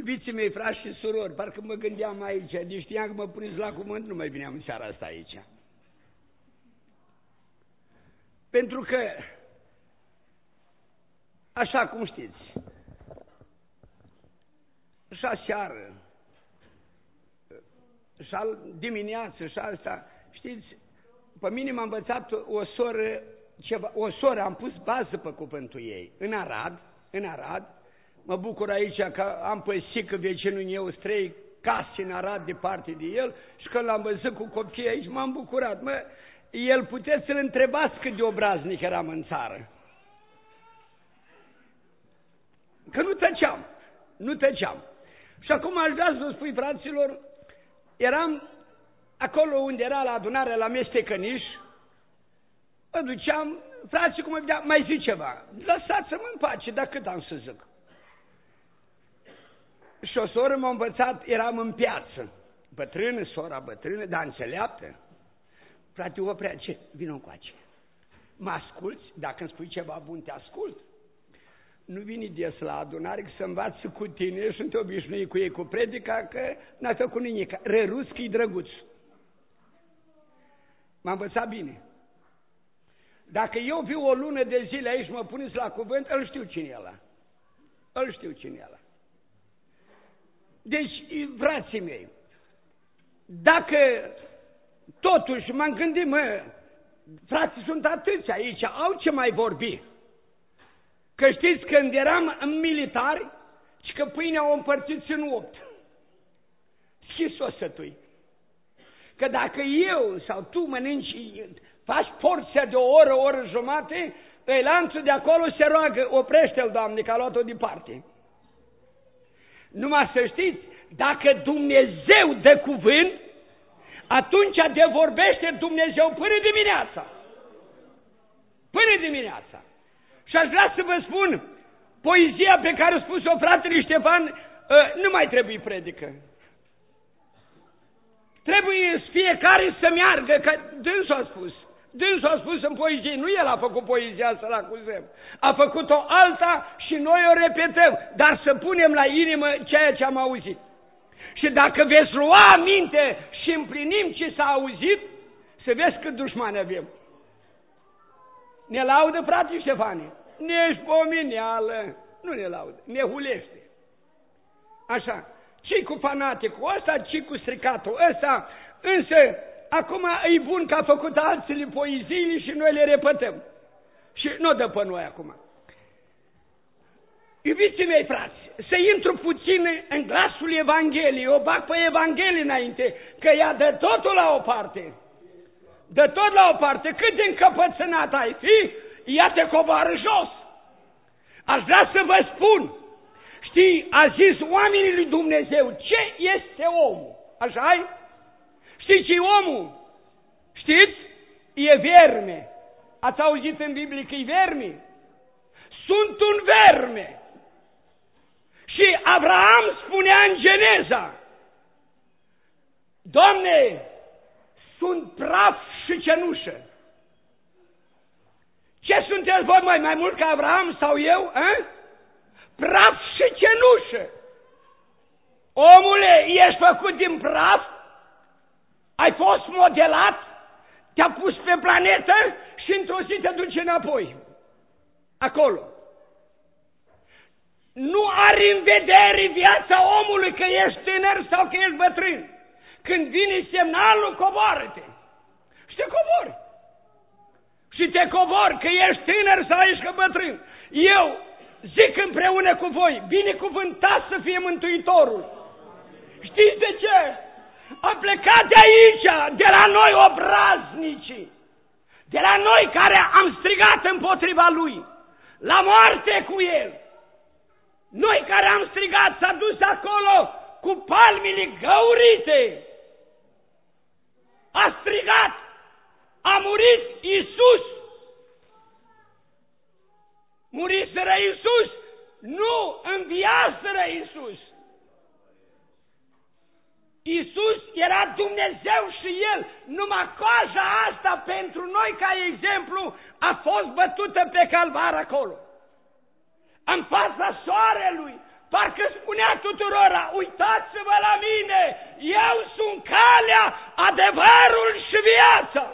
Iubiții mei, frați și surori, parcă mă gândeam aici, deci știam că mă puneți la cuvânt, nu mai veneam în seara asta aici. Pentru că, așa cum știți, și seară, și dimineață, și asta, știți, pe mine m-a învățat o soră, am pus bază pe cuvântul ei, în Arad, mă bucur aici că am păsit că vecinul meu trei case în Arad departe de el și când l-am văzut cu copiii aici m-am bucurat. El puteți să-l întrebați cât de obraznic eram în țară. Că nu tăceam. Și acum aș vrea să vă spui, fraților, eram acolo unde era la adunare la Mestecăniș, mă duceam, frații cum mă vedea, mai zic ceva, lăsați-mă în pace, dar cât am să zic. Și o soră m-a învățat, eram în piață, sora bătrână, dar înțeleaptă. Frate, oprea, ce? Vino încoace. Mă asculți? Dacă îmi spui ceva bun, te ascult. Nu vine des la adunare că să învață cu tine și nu te obișnui cu ei cu predica, că n-a făcut nimic. Rărus că-i drăguț. M-a învățat bine. Dacă eu viu o lună de zile aici, mă puneți la cuvânt, îl știu cine e ăla. Deci, frații mei, dacă totuși m-am gândit, frații sunt atâția aici, au ce mai vorbi. Că știți, când eram în militari, și că pâinea o împărțiți în 8. Și s-o sătui. Că dacă eu sau tu mănânci, faci porția de o oră jumate, lanțul de acolo se roagă, oprește-l, Doamne, că a luat-o departe. Numai să știți, dacă Dumnezeu dă cuvânt, atunci de vorbește Dumnezeu până dimineața. Și aș vrea să vă spun, poezia pe care a spus-o fratele Ștefan, nu mai trebuie predică. Trebuie fiecare să meargă, că dânsul a spus în poezie, nu el a făcut poezia să-l acuzăm, a făcut-o alta și noi o repetăm, dar să punem la inimă ceea ce am auzit. Și dacă veți lua aminte și împlinim ce s-a auzit, să vezi cât dușmani avem. Ne laudă, frate Ștefane? Ne-și pomeneală, nu ne laudă, ne hulește. Așa, ce cu fanaticul ăsta, ce cu stricatul ăsta, însă acum e bun că a făcut alții poeziile și noi le repetăm. Și nu dă pe noi acum. Iubiții mei, frați, să intru puțin în glasul Evangheliei, o bag pe Evanghelie înainte, că ea dă totul la o parte. Cât de încăpățânat ai fi, ea te coboară jos. Aș vrea să vă spun, știi, a zis oamenii lui Dumnezeu, ce este omul? Așa-i? Știi ce e omul? Știți? E verme. Ați auzit în Biblie că e verme? Sunt un verme. Și Avraam spunea în Geneza, Doamne, sunt praf și cenușă. Ce sunteți voi mai mult ca Avraam sau eu? Praf și cenușă. Omule, ești făcut din praf? Ai fost modelat? Te-a pus pe planetă și într-o zi te duci înapoi. Acolo. Nu are în vedere viața omului că ești tânăr sau că ești bătrân. Când vine semnalul, coboară-te. Și te cobori. Și te cobori că ești tânăr sau ești bătrân. Eu zic împreună cu voi, binecuvântat să fie Mântuitorul. Știți de ce? A plecat de aici, de la noi obraznicii, de la noi care am strigat împotriva Lui, la moarte cu El. Noi care am strigat, s-a dus acolo cu palmile găurite. A strigat, a murit Iisus. Muriseră Iisus, nu înviaseră Iisus. Iisus era Dumnezeu și El, numai coaja asta pentru noi ca exemplu a fost bătută pe calvar acolo. În fața soarelui, parcă spunea tuturora, uitați-vă la mine, eu sunt calea, adevărul și viața.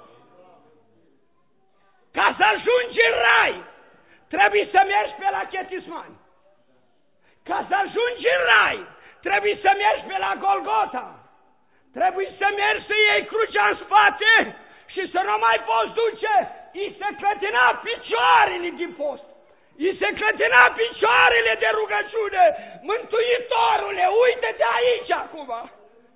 Ca să ajungi în rai, trebuie să mergi pe la Chetisman. Ca să ajungi în rai, trebuie să mergi pe la Golgota. Trebuie să mergi să iei crucea în spate și să nu mai poți duce. I se clătina picioarele din post. I se clătina picioarele de rugăciune. Mântuitorule, uite-te aici acum.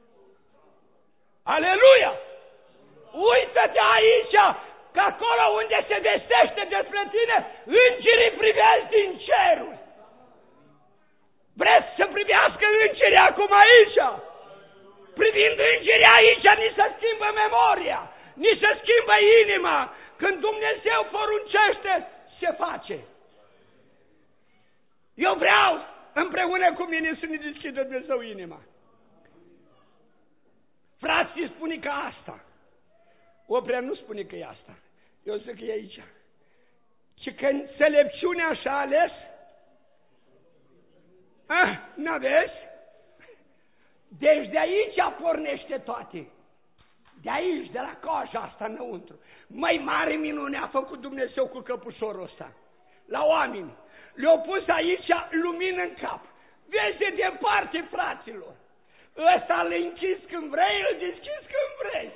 Aleluia! Uită-te aici, că acolo unde se vestește despre tine, îngerii privesc din ceruri. Vreți să privească îngerii acum aici? Privind îngerii aici, ni se schimbă memoria, ni se schimbă inima. Când Dumnezeu poruncește, se face. Eu vreau împreună cu mine să ne deschidă Dumnezeu inima. Frații spune că asta. Oprea nu spune că e asta. Eu zic că e aici. Și că înțelepciunea și-a ales, n-aveți? Deci de aici pornește toate. De aici, de la coaja asta înăuntru. Mai mare minune a făcut Dumnezeu cu căpușorul ăsta. La oameni. Le-au pus aici lumină în cap. Vezi de departe, fraților. Ăsta îl închizi când vrei, îl deschizi când vrei.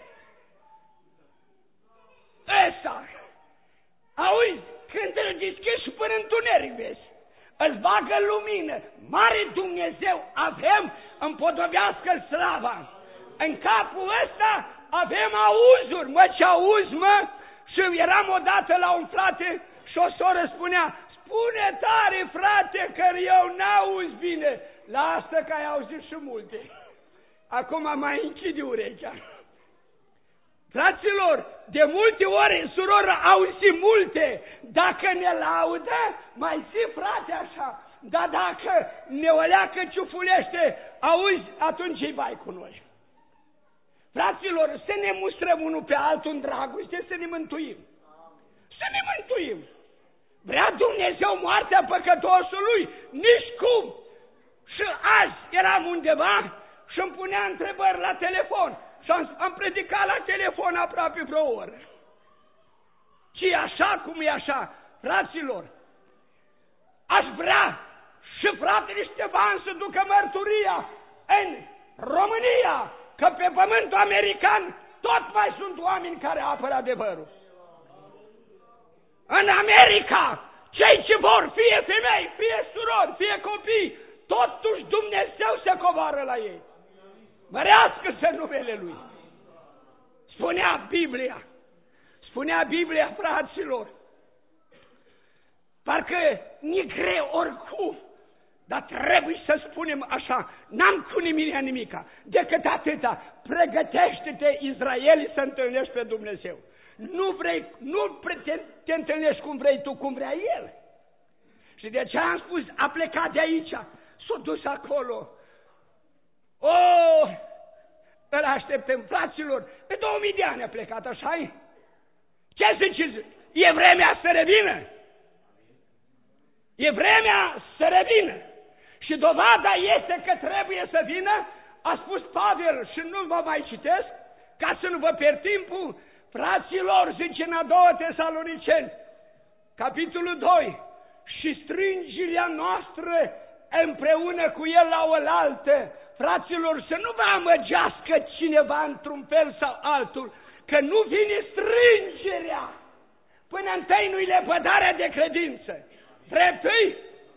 Ăsta. Auzi, când îl deschizi și până întuneric vezi. Îți bagă lumină. Mare Dumnezeu avem, împodobească-l slava. În capul ăsta avem auzuri. Mă, ce auzi, mă? Și eram odată la un frate și o soră spunea, spune tare, frate, că eu n-auzi bine. La asta că ai auzit și multe. Acum mai închide urechea. Fraților, de multe ori, suroră, auzi multe. Dacă ne laudă, mai zi, frate, așa. Dar dacă ne oleacă ciufulește, auzi, atunci îi bai cu noi. Fraților, să ne mustrăm unul pe altul în dragoste, să ne mântuim. Să ne mântuim. Vrea Dumnezeu moartea păcătosului? Nici cum. Și azi eram undeva și îmi punea întrebări la telefon. Și am predicat la telefon aproape vreo oră. Ce e așa, cum e așa? Fraților, aș vrea și fratele Ștefan să ducă mărturia în România, că pe pământul american tot mai sunt oameni care apără adevărul. În America, cei ce vor, fie femei, fie surori, fie copii, totuși Dumnezeu se coboară la ei. Mărească-se numele Lui. Spunea Biblia, fraților, parcă ni greu oricum, dar trebuie să spunem așa, n-am cu nimica, decât atâta, pregătește-te, Israel, să întâlnești pe Dumnezeu. Nu te întâlnești cum vrei tu, cum vrea El. Și de ce am spus, a plecat de aici, s-a dus acolo. Îl așteptăm, fraților, pe 2000 de ani a plecat, așa-i? Ce ziceți? E vremea să revină? E vremea să revină. Și dovada este că trebuie să vină, a spus Pavel, și nu vă mai citesc, ca să nu vă pierd timpul, fraților, zice în a doua Tesaloniceni, capitolul 2, și strângerea noastră împreună cu El la oaltă. Fraților, să nu vă amăgească cineva într-un fel sau altul, că nu vine strângerea până întâi nu-i lepădarea de credință. Dreptui?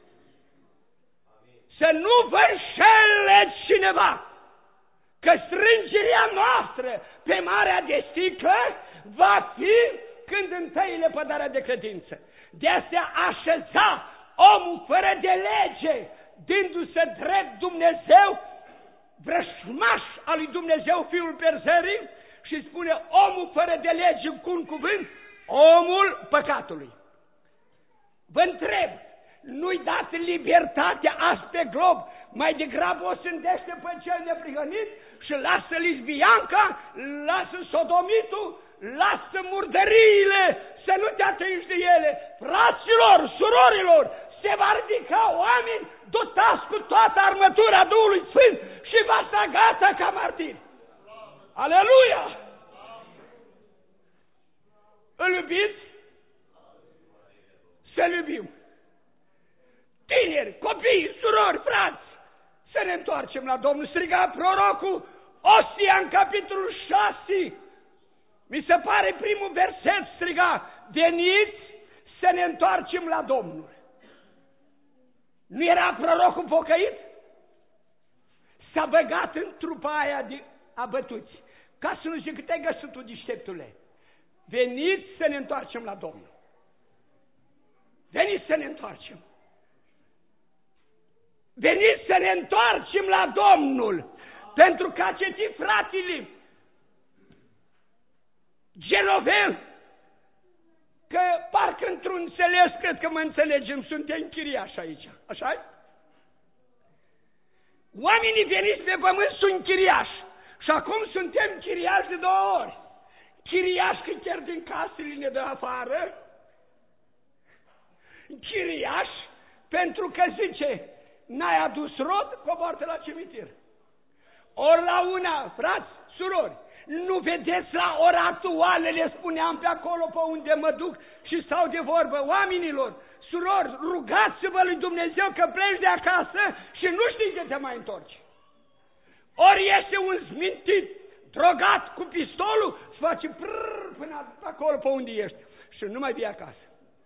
Să nu vă înșele cineva, că strângerea noastră pe Marea de Sticlă va fi când întâi lepădarea de credință. De astea așeza omul fără de lege, dându-se drept Dumnezeu, vrășmaș al lui Dumnezeu, Fiul Pierzării, și spune omul fără de lege cu un cuvânt, omul păcatului. Vă întreb, nu-i dat libertatea azi pe glob, mai degrabă o sândește pe cel neprihănit și lasă lesbianca, lasă sodomitul, lasă murdăriile, să nu te atingi de ele. Fraților, surorilor, se va ridica oameni dotați cu toată armătura Duhului Sfânt și va sta gata ca martir. Aleluia! Îl iubiți? Să-L iubim. Tineri, copii, surori, frați, să ne întoarcem la Domnul. Striga prorocul Osea în capitolul 6. Mi se pare primul verset, striga: veniți să ne întoarcem la Domnul. Nu era prorocul pocăit? S-a băgat în trupa aia de abătuți. Ca să nu zic cât ai găsit tu, deșteptule. Veniți să ne întoarcem la Domnul. Veniți să ne întoarcem. Veniți să ne întoarcem la Domnul. Pentru că a citit fratele Genovel, că parcă într-un înțeles, cred că mă înțelegem, suntem chiriași aici. Așa-i? Oamenii veniți pe pământ sunt chiriași. Și acum suntem chiriași de 2 ori. Chiriași că chiar din casele ne dă afară. Chiriași pentru că zice: n-ai adus rod, coboară la cimitir. Ori la una, frați, surori, nu vedeți la ora actuală, le spuneam pe acolo pe unde mă duc și stau de vorbă, oamenilor, surori, rugați-vă lui Dumnezeu că pleci de acasă și nu știi că te mai întorci. Ori este un zmintit, drogat cu pistolul, și face prrrr până acolo pe unde ești și nu mai vii acasă.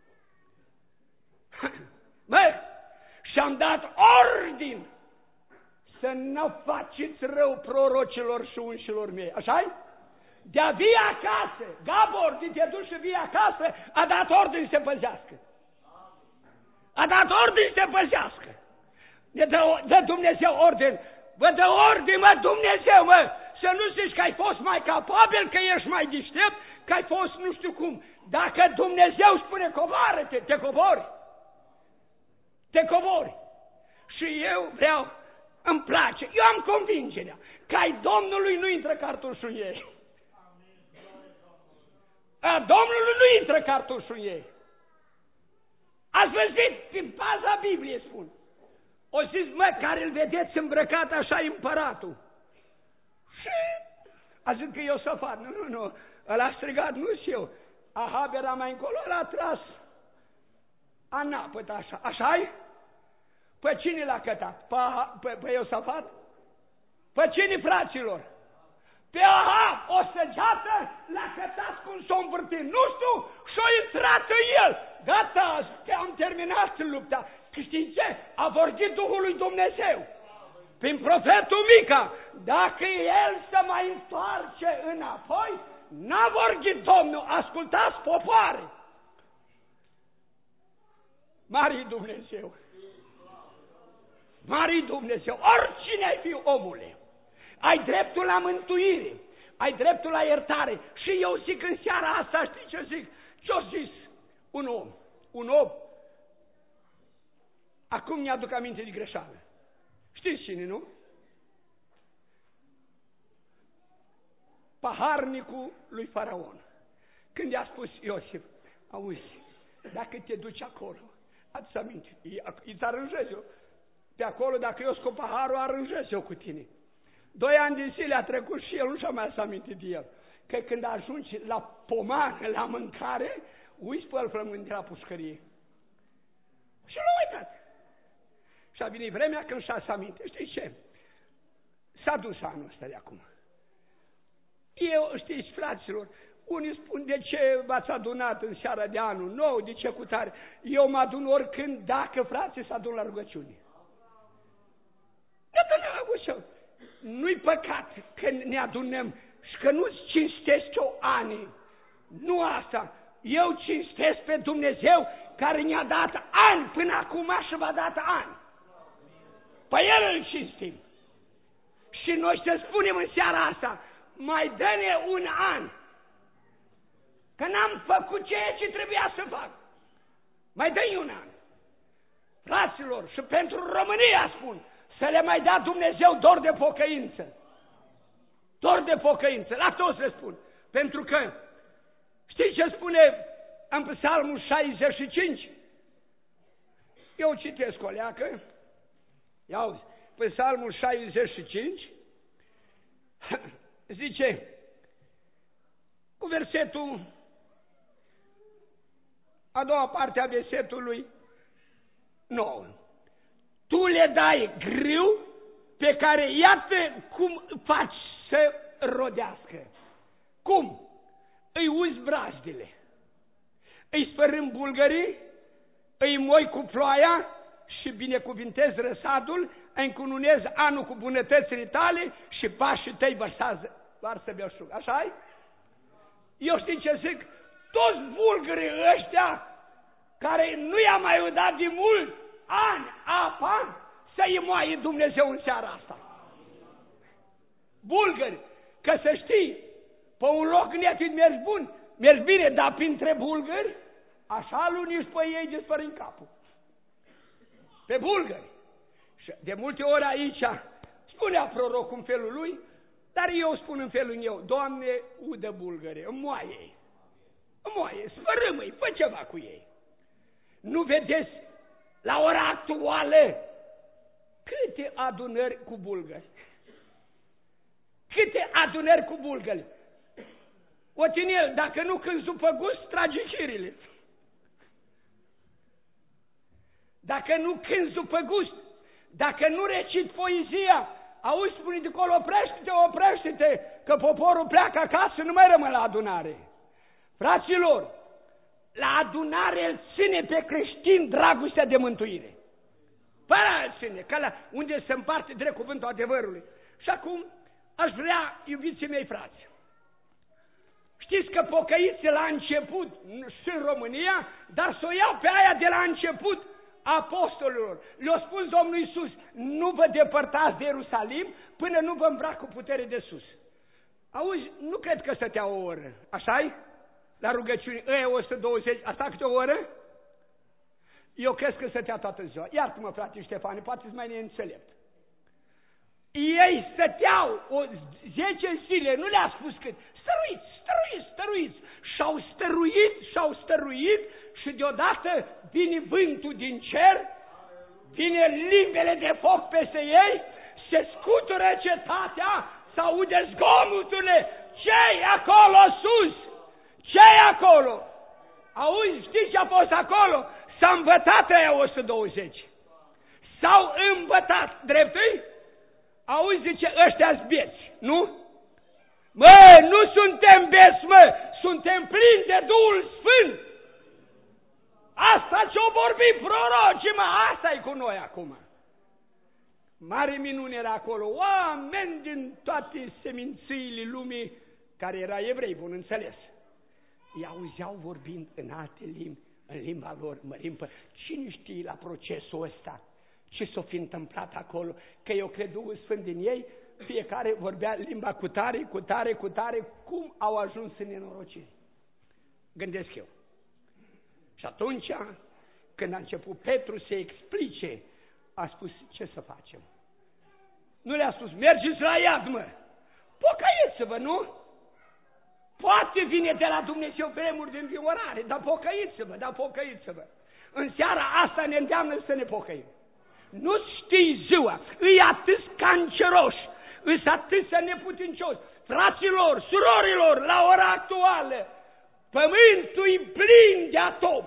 Măi, și-am dat ordin să nu faceți rău prorocilor și unșilor mei, așa-i? De-a vii acasă, Gabor, de te duci și vii acasă, a dat ordin să se păzească. A dat ordin să se păzească. Ne dă Dumnezeu ordin. Vă dă ordin, mă, Dumnezeu, mă, să nu zici că ai fost mai capabil, că ești mai deștept, că ai fost nu știu cum. Dacă Dumnezeu spune coboară-te, te cobori. Te cobori. Și eu vreau, îmi place, eu am convingerea că ai Domnului nu intră cartușul ei. A Domnului nu intră cartușul ei. Ați văzut, prin baza Bibliei spun. O zis, mă, care îl vedeți îmbrăcat așa împăratul. Și a zis că eu să fac. Nu, ăla a strigat, nu și eu. Ahab era mai încolo, ăla a tras anapăt așa. Așa-i? Pe cine l-a cătat? Pe Iosafat? Pe cine, fraților? Pe Ahab, o săgeată l-a cătat cum s-o învârtit. Nu știu, și-o intrat în el. Gata, am terminat lupta. Știți ce? A vorbit Duhul lui Dumnezeu prin profetul Mica. Dacă el se mai întoarce înapoi, n-a vorbit Domnul. Ascultați, popoare! Mari Dumnezeu! Mari Dumnezeu! Oricine ai fi, omule, ai dreptul la mântuire, ai dreptul la iertare. Și eu zic în seara asta, știi ce zic? Ce-o zis un om? Acum mi-aduc aminte de greșeală. Știți cine, nu? Paharnicul lui Faraon. Când i-a spus Iosif, auzi, dacă te duci acolo, adu-ți aminte, îți aranjez eu. Pe acolo, dacă eu scot paharul, aranjez eu cu tine. 2 ani de zile a trecut și el nu și-a mai adus aminte de el. Că când ajungi la pomană, la mâncare, uiți pe el flămând de la pușcărie. Și l-a uitat. Și a venit vremea când și-a adus aminte. Știți ce? S-a dus anul ăsta de acum. Eu, știți, fraților, unii spun de ce v-ați adunat în seara de anul nou, de ce cu tare. Eu mă adun oricând, dacă frații se adun la rugăciune. Nu-i păcat că ne adunăm și că nu-ți cinstesc eu ani. Nu asta. Eu cinstesc pe Dumnezeu care ne-a dat ani până acum și v-a dat ani. Pe El îl cinstim. Și noi să spunem în seara asta, mai dă-ne un an. Că n-am făcut ceea ce trebuia să fac. Mai dă-i un an. Fraților, și pentru România spun, să le mai dea Dumnezeu dor de pocăință. Dor de pocăință. La toți le spun. Pentru că, știți ce spune în Psalmul 65? Eu citesc o leacă, ia auzi, pe Psalmul 65, zice, cu versetul, a doua parte a versetului 9. Tu le dai grâu pe care iată cum faci să rodească. Cum? Îi uzi brazdele, îi sfărâm bulgării, îi moi cu ploaia și binecuvintezi răsadul, încununezi anul cu bunătățile tale și pașii tăi varsă belșug. Așa-i? Eu știu ce zic? Toți bulgării ăștia care nu i-a mai udat de mult ani apa, să-i moaie Dumnezeu în seara asta. Bulgări, că să știi, pe un loc netit mergi bun, mergi bine, dar printre bulgări, așa luniși pe ei dispăr în capul. Pe bulgări. Și de multe ori aici spunea prorocul în felul lui, dar eu spun în felul meu, Doamne, udă bulgăre, îmmoaie-i. Îmmoaie, sfărâmă-i, fă ceva cu ei. Nu vedeți la ora actuală câte adunări cu bulgări? Câte adunări cu bulgări? Otinel, dacă nu cânți după gust, tragi cirile. Dacă nu cânți după gust, dacă nu recit poezia, auzi, spune de acolo, oprește-te, oprește-te, că poporul pleacă acasă, nu mai rămâne la adunare. Fraților, la adunare îl ține pe creștin dragostea de mântuire. Fără îl ține, că la unde se împarte drept cuvântul adevărului. Și acum aș vrea, iubiții mei frați, știți că pocăiții la început și în România, dar să o iau pe aia de la început apostolilor. Le-a spus Domnul Iisus, nu vă depărtați de Ierusalim până nu vă îmbrac cu putere de sus. Auzi, nu cred că stătea o oră, așa-i? La rugăciune, ăia 120, asta câte o oră? Eu cred că stătea toată ziua. Iartă-mă, frate Ștefane, poate-ți mai neînțelept. Ei stăteau 10 zile, nu le-a spus cât. Stăruiți. Și-au stăruit și deodată vine vântul din cer, vine limbele de foc peste ei, se scutură cetatea, s-aude zgomoturile. Ce-i acolo sus? Ce-i acolo? Auzi, știți ce a fost acolo? S-a îmbătat aia 120. S-au îmbătat, dreptui? Auzi, zice, ăștia-s beți, nu? Mă, nu suntem beți, mă, suntem plini de Duhul Sfânt. Asta ce-o vorbi prorocii, mă, asta e cu noi acum. Mare minune era acolo, oameni din toate semințiile lumii, care era evrei, bun înțeles. Îi auzeau vorbind în alte limbi, în limba lor, mărimpă. Cine știe la procesul ăsta ce s-o fi întâmplat acolo? Că eu cred Duhul Sfânt din ei, fiecare vorbea limba cu tare, cum au ajuns în nenorocire. Gândesc eu. Și atunci, când a început Petru să explice, a spus, ce să facem? Nu le-a spus, mergeți la iad, mă! Pocăiți-vă, nu? Poate vine de la Dumnezeu vremuri de înviorare, dar pocăiți-vă. În seara asta ne îndeamnă să ne pocăim. Nu știi ziua, îi atât canceroși, îi atâția neputincioși. Fraților, surorilor, la ora actuală, pământul e plin de atom.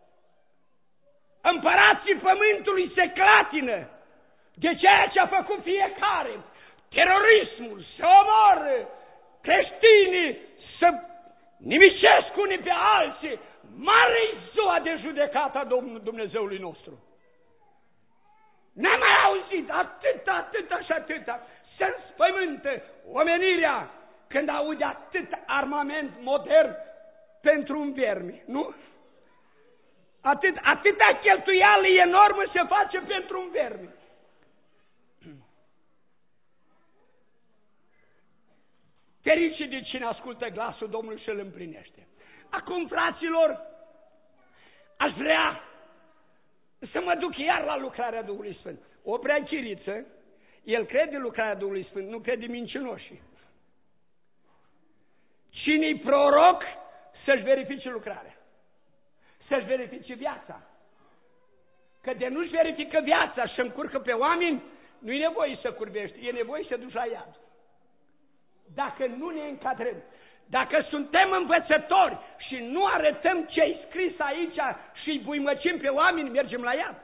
Împărații pământului se clatină de ceea ce a făcut fiecare. Terorismul, se omoară, creștinii să nimicesc unii pe alții. Mare-i ziua de judecată a Dumnezeului nostru. N-am mai auzit atâta se înspăimântă omenirea când aude atât armament modern pentru un vermi, nu? Atâta cheltuială enormă se face pentru un vermi. Ferice de cine ascultă glasul Domnului și îl împlinește. Acum, fraților, aș vrea să mă duc iar la lucrarea Duhului Sfânt. O preachiriță, el crede lucrarea Duhului Sfânt, nu crede mincinoșii. Cine-i proroc, să-și verifice lucrarea, să-și verifice viața. că de nu-și verifică viața și încurcă pe oameni, nu e nevoie să curvești, e nevoie să duci la iad. Dacă nu ne încadrăm, dacă suntem învățători și nu arătăm ce-i scris aici și îi buimăcim pe oameni, mergem la iad.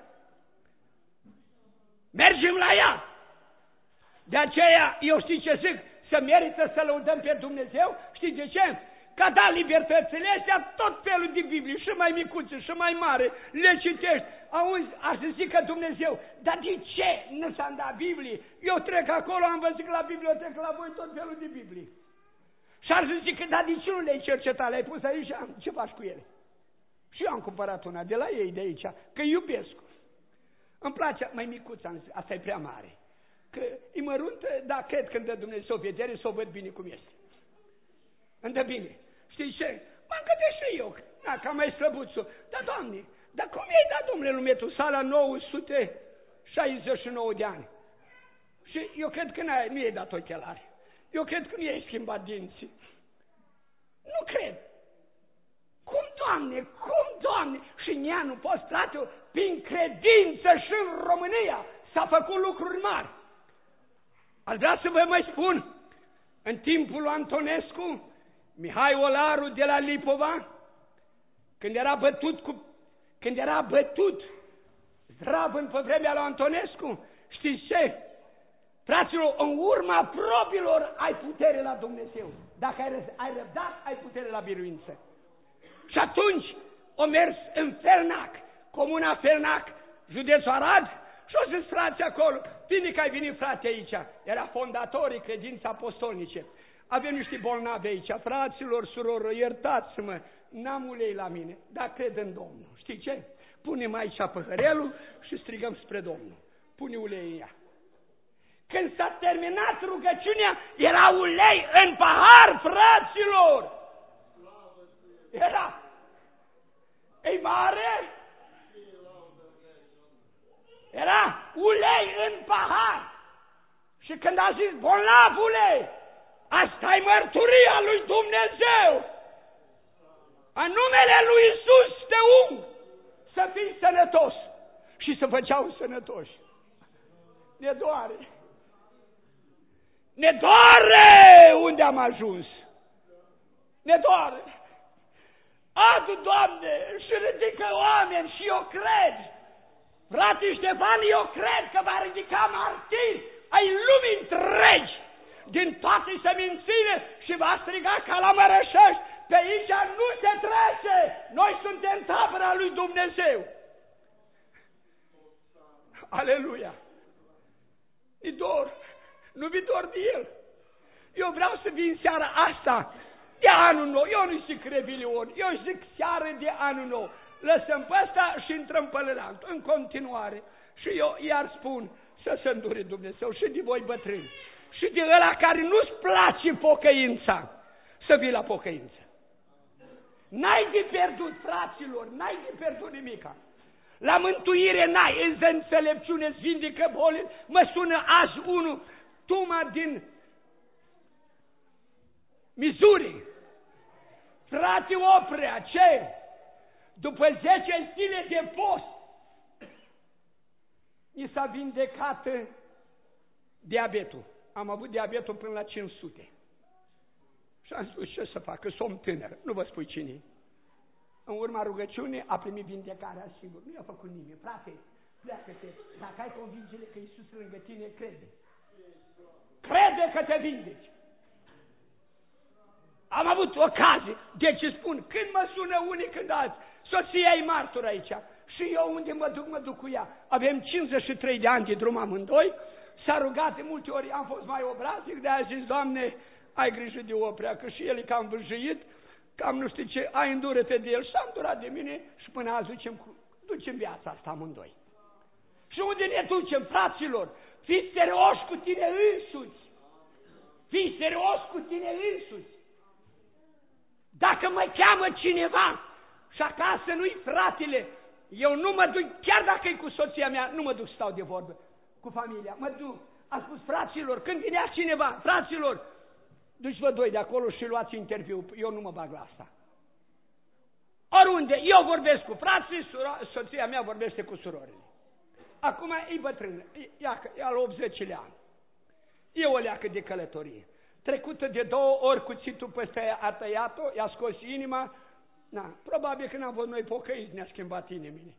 Mergem la iad. De aceea, eu știu ce zic, să merită să lăudăm pe Dumnezeu, știi de ce? Că a dat libertățile astea, tot felul de Biblie, și mai micuțe, și mai mare, le citești. Auzi, aș zică Dumnezeu, dar de ce nu s-a dat Biblie? Eu trec acolo, am văzut că la bibliotecă la voi tot felul de Biblie. Și ar zice că, dar de ce nu le-ai cercetat? Le-ai pus aici? Ce faci cu ele? Și eu am cumpărat una de la ei de aici, că iubesc. Îmi place, mai micuță, asta e prea mare. Că e măruntă, dar cred că îmi dă Dumnezeu vedere să o văd bine cum este. Îmi dă bine. Știi ce? M-am gândit și eu, ca mai slăbuțul. Dar, Doamne, dar cum i-ai dat, domnule, lui Metusala 969 de ani? Și eu cred că nu i-ai dat ochelari. Eu cred că nu i-ai schimbat dinții. Nu cred. Cum, Doamne, Doamne? Și în ea nu poți, frate, prin credință și în România s-a făcut lucruri mari. Aș vrea să vă mai spun, în timpul lui Antonescu, Mihai Olaru de la Lipova, când era bătut zdravăn pe vremea lui Antonescu, știți ce? Fraților, în urma probilor ai putere la Dumnezeu. Dacă ai răbdat, ai putere la biruință. Și atunci o mers în Fernac, comuna Fernac, județul Arad, și o zis frații acolo, bine că ai venit, frate, aici. Era fondatorii credinței apostolnice. Avem niște bolnavi aici, fraților, surorilor, iertați-mă, n-am ulei la mine, dar cred în Domnul. Știi ce? Punem aici păhărelul și strigăm spre Domnul. Pune ulei în ea. Când s-a terminat rugăciunea, era ulei în pahar, fraților! Era. Ei mare? Era ulei în pahar. Și când a zis, bolnavule, asta-i mărturia lui Dumnezeu. În numele lui Iisus te ung să fii sănătos. Și se făceau sănătoși. Ne doare. Ne doare unde am ajuns. Ne doare. Adu, Doamne, și ridică oameni și eu cred. Frate Ștefan, eu cred că va ridica martiri ai lumii întregi din toate semințile și va striga ca la Mărășești. Pe aici nu se trece. Noi suntem tabăra lui Dumnezeu. Aleluia. Mi dor. Nu mi dor de el. Eu vreau să vin seara asta de anul nou. Eu nu zic revilion. Eu zic seară de anul nou. Lăsăm pe ăsta și intrăm pe ălalt. În continuare. Și eu iar spun să se îndure Dumnezeu și de voi bătrâni. Și de ăla care nu-ți place pocăința. Să vii la pocăință. N-ai de pierdut, fraților. N-ai de pierdut nimica. La mântuire n-ai. Îți dă înțelepciune, îți vindecă boli. Mă sună azi unul, Tuma din Missouri. Frate Oprea, ce? După 10 zile de post, i s-a vindecat diabetul. Am avut diabetul până la 500. Și am spus, ce să fac, că sunt tânăr, nu vă spui cine. În urma rugăciunii a primit vindecarea sigur. Nu i-a făcut nimeni. Frate, pleacă-te. Dacă ai convingere că Iisus e lângă tine, crede. Crede că te vindeci. Am avut ocazie. Deci spun, când mă sună unii, când alții, soția e martor aici. Și eu unde mă duc cu ea. Avem 53 de ani de drum amândoi. S-a rugat de multe ori, am fost mai obraznic, de-aia zis, Doamne, ai grijă de Oprea, că și el e cam vârjit, cam nu știu ce, ai îndură-te de el. Și s-a îndurat de mine și până azi ducem viața asta amândoi. Și unde ne ducem, fraților? Fii serios cu tine însuți. Fii serios cu tine însuți. Dacă mă cheamă cineva și acasă nu-i fratele, eu nu mă duc, chiar dacă e cu soția mea, nu mă duc să stau de vorbă cu familia. Mă duc, am spus, fraților, când vinea cineva, fraților, duci-vă doi de acolo și luați interviu, eu nu mă bag la asta. Oriunde, eu vorbesc cu frații, soția mea vorbește cu surorile. Acum e bătrân, e al 80-lea an. E o leacă de călătorie. Trecută de 2 ori cuțitul peste a tăiat-o, i-a scos inima. Na, probabil că n-am fost noi pocăiți, ne-a schimbat inimile.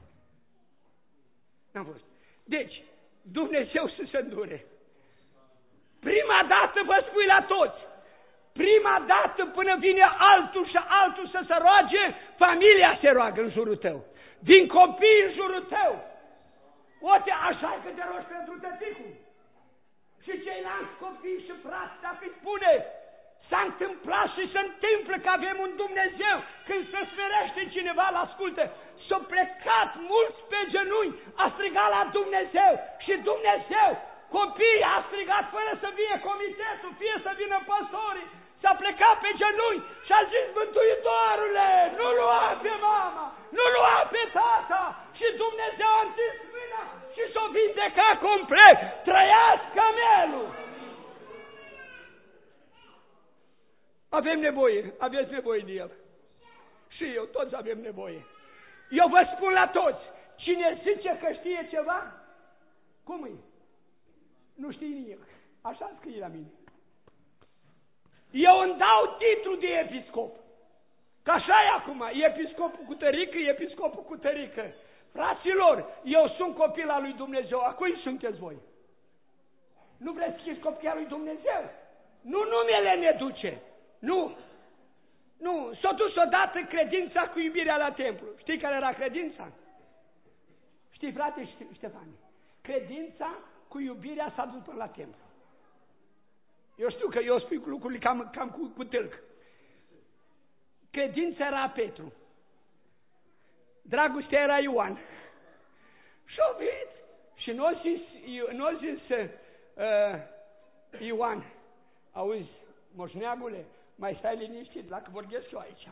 N-am fost. Deci, Dumnezeu să se îndure. Prima dată vă spui la toți, prima dată până vine altul și altul să se roage, familia se roagă în jurul tău. Din copii în jurul tău. Ote așa că te rogi pentru tăticul. Și ceilalți copii și frați, dacă îi spune, s-a întâmplat și se întâmplă că avem un Dumnezeu, când se smerește cineva, l-ascultă, s-au plecat mulți pe genunchi, a strigat la Dumnezeu și Dumnezeu, copiii a strigat fără să vie comitetul, fie să vină păstorii, s-a plecat pe genunchi și a zis, Mântuitorule, nu lua pe mama, nu lua pe tata, și Dumnezeu a întins mâna și s-o vindecat complet. Trăiască melul! Avem nevoie, aveți nevoie de el. Și eu, toți avem nevoie. Eu vă spun la toți, cine zice că știe ceva, cum e? Nu știe nimic. Așa scrie la mine. Eu îmi dau titlu de episcop. Că așa e acum, episcopul cu tărică, episcopul cu tărică. Fraților, eu sunt copil al lui Dumnezeu, a cui sunteți voi? Nu vreți să fiți copii al lui Dumnezeu? Nu numele ne duce. Nu. Nu. S-a dus odată credința cu iubirea la templu. Știi care era credința? Știi, frate Ștefane? Credința cu iubirea s-a dus până la templu. Eu știu că eu spun lucrurile cam cu tâlc. Credința era Petru. Dragostea era Ioan. Și-o venit. Și n-o zis Ioan, auzi, moșneagule, mai stai liniștit, la că vorbesc eu aici.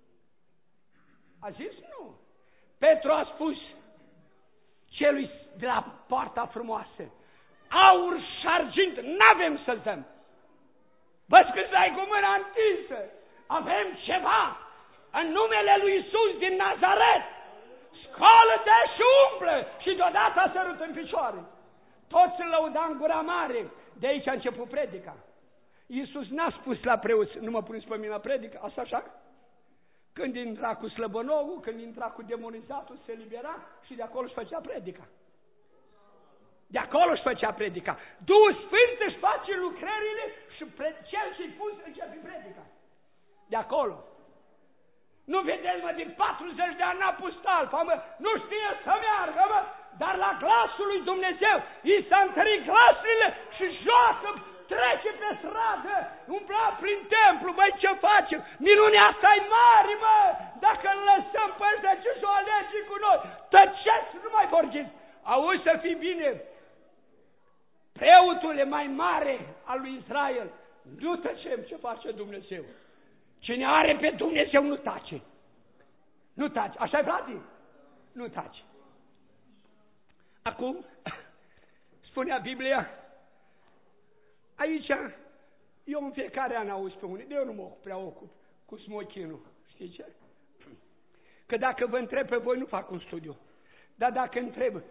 A zis nu. Petru a spus celui de la poarta frumoasă, aur și argint n-avem să-l dăm. Vă scândai cu mâna întinsă. Avem ceva în numele lui Iisus din Nazaret. Scoală-te și umblă! Și deodată a sărut în picioare. Toți îl lăuda în gura mare. De aici a început predica. Iisus n-a spus la preoți, nu mă puneți pe mine la predică, asta așa? Când intra cu slăbănogul, când intra cu demonizatul, se libera și de acolo își făcea predica. De acolo își făcea predica. Duhul Sfânt își face lucrările și cel ce-i pus începe predica. De acolo. Nu vedeți, mă, din 40 de ani n-a pus talpa, mă, nu știe să meargă, mă, dar la glasul lui Dumnezeu i s-a întărit glasurile și joacă, trece pe stradă, umbla prin templu, băi, ce facem? Minunea asta e mare, mă, dacă îl lăsăm pe ăștia, ce s-o alege cu noi? Tăceți, nu mai vorbiți. Auzi să fii bine, preotul e mai mare al lui Israel, nu tăcem ce face Dumnezeu. Cine are pe Dumnezeu nu tace. Nu tace. Așa-i, frate? Nu tace. Acum, spunea Biblia, aici, eu în fiecare an auzi pe unii, eu nu mă prea ocup cu smochinul. Știi ce? Că dacă vă întreb pe voi, nu fac un studiu. Dar dacă întreb,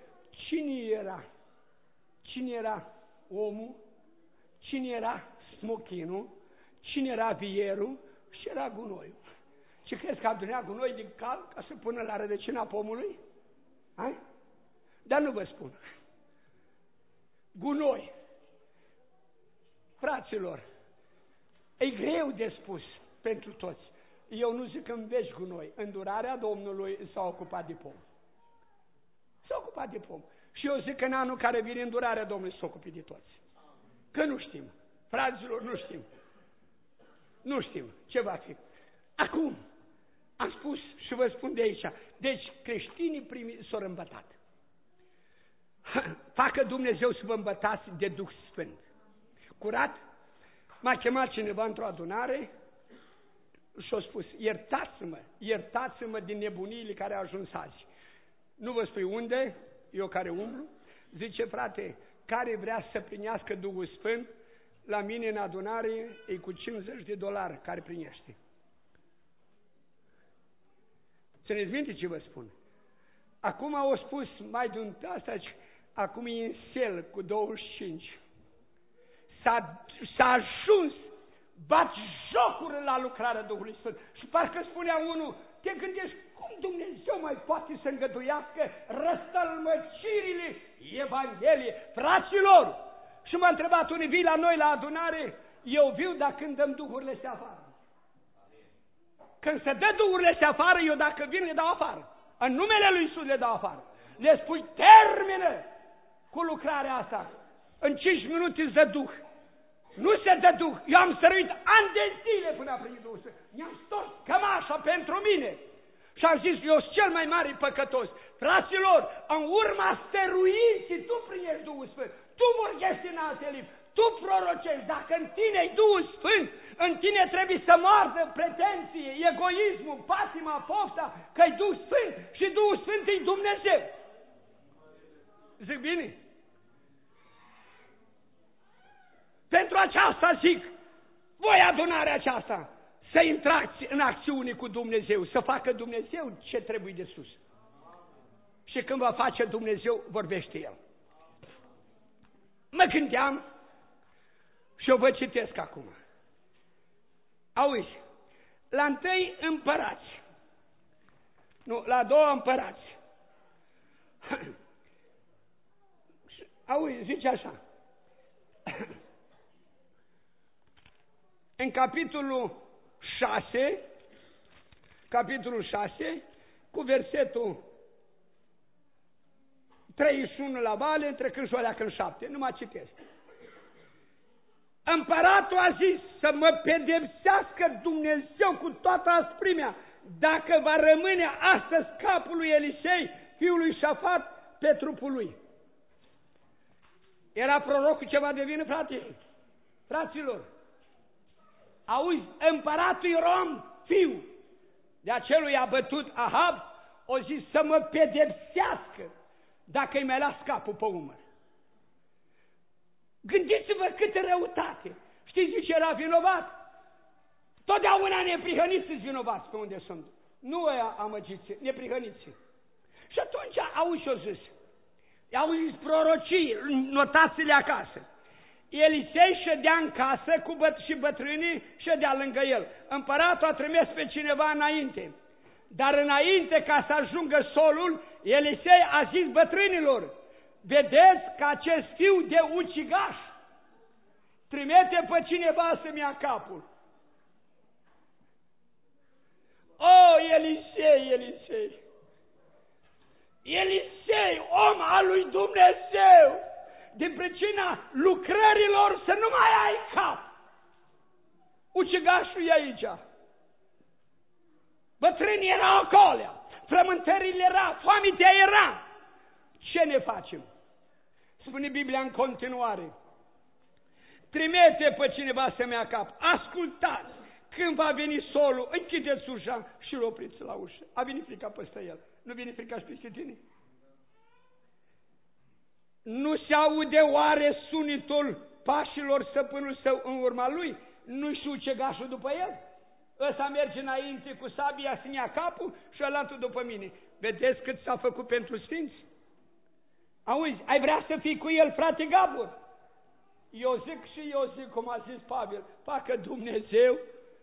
cine era omul, cine era smochinul, cine era vierul, și era gunoiul. Ce crezi că adunea gunoi din cal ca să pună la rădăcina pomului? Hai? Dar nu vă spun. Gunoi. Fraților, e greu de spus pentru toți. Eu nu zic că în veci gunoi. Îndurarea Domnului s-a ocupat de pom. S-a ocupat de pom. Și eu zic că în anul care vine îndurarea Domnului s-a ocupat de toți. Că nu știm. Fraților, nu știm. Nu știm ce va fi. Acum, am spus și vă spun de aici. Deci, creștinii s-au îmbătat. Facă Dumnezeu să vă îmbătați de Duh Sfânt. Curat, m-a chemat cineva într-o adunare și a spus, iertați-mă din nebuniile care au ajuns azi. Nu vă spui unde, eu care umblu, zice, frate, care vrea să primească Duhul Sfânt, la mine în adunare e cu $50 care primește. Țineți minte ce vă spun. Acum au spus mai de un asta, acum e în sel cu 25. S-a ajuns, bat jocuri la lucrarea Duhului Sfânt. Și parcă spunea unul, te gândești, cum Dumnezeu mai poate să îngăduiască răstălmăcirile Evangheliei? Fraților! Și m-a întrebat unii, vii la noi la adunare? Eu viu dacă când dăm duhurile astea afară. Când se dă duhurile astea afară, eu dacă vin le dau afară. În numele lui Iisus le dau afară. Le spui, termină cu lucrarea asta. În 5 minute îți dă duh. Nu se dă duh. Eu am săruit ani de zile până a primit Duhul Sfânt. Mi-am stors cămașa pentru mine. Și am zis, eu sunt cel mai mare păcătos. Fraților, în urma stăruinții, tu primești Duhul Sfânt. Tu vorbești în alte limbi. Tu prorocești. Dacă în tine-i Duhul Sfânt, în tine trebuie să moartă pretenție, egoismul, patima, pofta, că-i Duh Sfânt și Duhul Sfânt e Dumnezeu. Zic bine? Pentru aceasta zic, voi adunarea aceasta, să intrați în acțiune cu Dumnezeu, să facă Dumnezeu ce trebuie de sus. Și când va face Dumnezeu, vorbește El. Mă gândeam și eu vă citesc acum. Auzi, la 1 Împărați, nu, la 2 Împărați. Auzi, zice așa. În capitolul 6, cu versetul 31 la vale, întrecând și o leacă în 7, nu mă citesc. Împăratul a zis să mă pedepsească Dumnezeu cu toată asprimea, dacă va rămâne astăzi capul lui Elisei, fiul lui Șafat, pe trupul lui. Era prorocul ceva de vină, fraților? Auzi, împăratul Ierom, fiu de acelui a bătut Ahab, o zis să mă pedepsească dacă îi mai las capul pe umăr. Gândiți-vă câtă răutate. Știți de ce era vinovat? Totdeauna neprihăniți sunt vinovați pe unde sunt. Nu ăia amăgiți, neprihăniți. Și atunci auzi ce-o zis. Auzi prorocii, notați-le acasă. Elisei ședea în casă și bătrânii ședea lângă el. Împăratul a trimis pe cineva înainte. Dar înainte ca să ajungă solul, Elisei a zis bătrânilor, vedeți că acest fiu de ucigaș trimite pe cineva să-mi ia capul. O, Elisei, om al lui Dumnezeu, din pricina lucrărilor să nu mai ai cap. Ucigașul e aici. Bătrânii erau acolo, frământările era, foamitea era. Ce ne facem? Spune Biblia în continuare. Trimite pe cineva să-mi ia cap. Ascultați, când va veni solul, închideți ușa și îl opriți la ușă. A venit frica peste el. Nu vine frica și peste tine? Nu se aude oare sunetul pașilor stăpânul său în urma lui? Nu știu ucegașul după el? Ăsta merge înainte cu sabia să-mi ia capul și ălaltul după mine. Vedeți cât s-a făcut pentru sfinți? Auzi, ai vrea să fii cu el, frate Gabor? Eu zic, cum a zis Pavel, facă Dumnezeu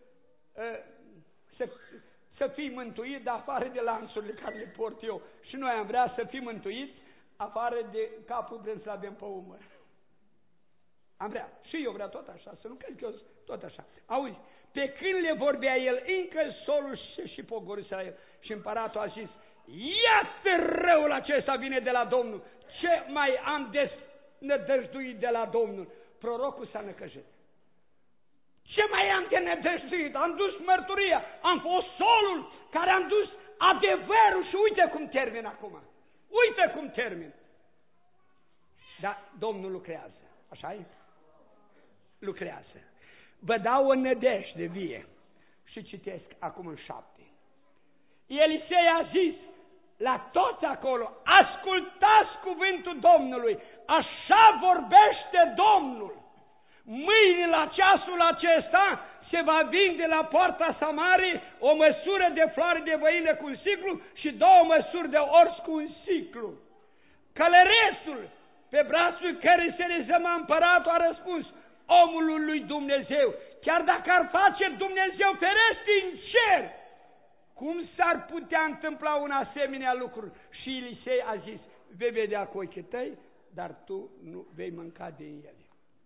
să fii mântuit, dar afară de lanțurile care le port eu. Și noi am vrea să fim mântuiți afară de capul vrem să avem pe umăr. Am vrea. Și eu vreau tot așa, să nu cred că eu tot așa. Auzi, pe când le vorbea el, încă solul și pogorâse la el. Și împăratul a zis, iată răul acesta vine de la Domnul. Ce mai am nădăjduit de la Domnul? Prorocul s-a năcăjit. Ce mai am de nădăjduit? Am dus mărturia, am fost solul care am dus adevărul și uite cum termin acum. Uite cum termin. Dar Domnul lucrează. Așa-i? Lucrează. Vă dau o nădejde vie. Și citesc acum în 7. Elisei a zis la toți acolo, ascultați cuvântul Domnului, așa vorbește Domnul. Mâine la ceasul acesta se va vinde la poarta Samarii o măsură de floare de văină cu un siclu și 2 măsuri de ors cu un siclu. Călărețul, pe brațul care se rezăma împăratul, a răspuns: omul lui Dumnezeu, chiar dacă ar face Dumnezeu ferești în cer, cum s-ar putea întâmpla un asemenea lucru? Și Elisei a zis: vei vedea cu ochii tăi, dar tu nu vei mânca din ele.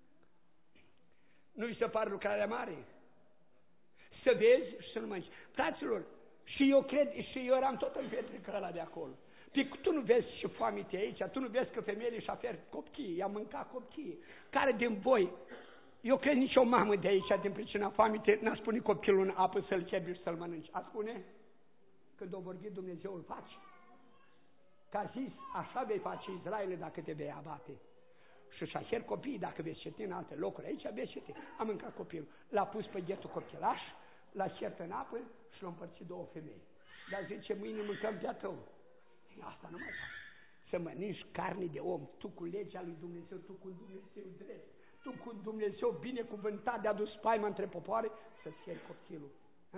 Nu-i se pare lucrarea mare? Să vezi și să nu mănânci. Fraților, și eu cred, și eu eram tot în petrică ăla de acolo. Tu nu vezi și foamete aici, tu nu vezi că femeile își afer copchii, i-a mâncat copchii. Care din voi, eu cred nicio mamă de aici, din pricina foamete, n-a spune copilul în apă să-l cebi și să-l mănânci. A spune? Când o vorbi Dumnezeu îl face. Că a zis, așa vei face Israele dacă te vei abate. Și își aher copiii dacă vezi ceti în alte locuri. Aici vezi ceti. A mâncat copilul. L-a pus pe ghetul copilaș, l-a cert în apă și l-a împărțit 2 femei. Dar zice, mâine mâncăm de-a tău. Asta nu mai faci. Să mănânci carne de om, tu cu legea lui Dumnezeu, tu cu Dumnezeu drept, tu cu Dumnezeu binecuvântat de a dus spaima între popoare, să-ți ieri copilul.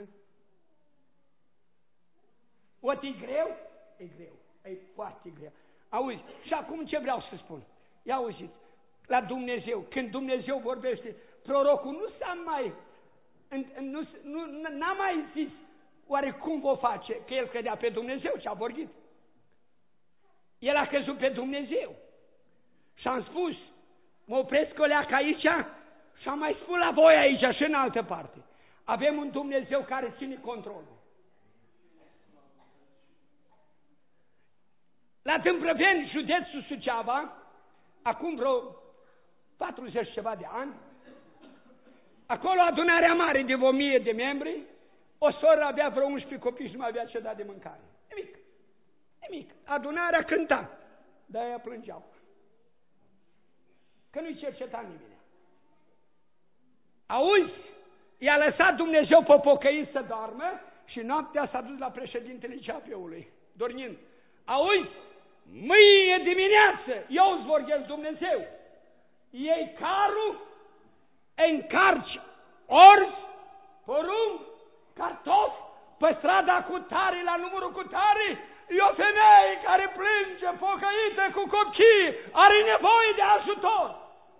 Oti e greu? E greu. E foarte greu. Auzi, și acum ce vreau să spun? Ia auziți, la Dumnezeu, când Dumnezeu vorbește, prorocul nu s-a mai, n-a mai zis, oare cum vă face? Că el credea pe Dumnezeu și a vorbit. El a crezut pe Dumnezeu. Și am spus, mă opresc o leacă aici și am mai spus la voi aici și în altă parte. Avem un Dumnezeu care ține controlul. La Tâmprăveni, județul Suceava, acum vreo 40 ceva de ani, acolo adunarea mare de 1000 de membri, o soră avea vreo 11 copii și nu mai avea ce da de mâncare. Nimic. Nimic. Adunarea cânta, dar aia plângeau. Că nu-i cerceta nimeni. Auzi, i-a lăsat Dumnezeu pe pocăiți să doarmă și noaptea s-a dus la președintele CAP-ului, dormind. Auzi, mâine dimineață, eu îți vorbesc Dumnezeu, iei carul, încarci orz, porumb, cartofi, pe strada cu tare, la numărul cu tare, e o femeie care plânge, pocăită, cu copii, are nevoie de ajutor.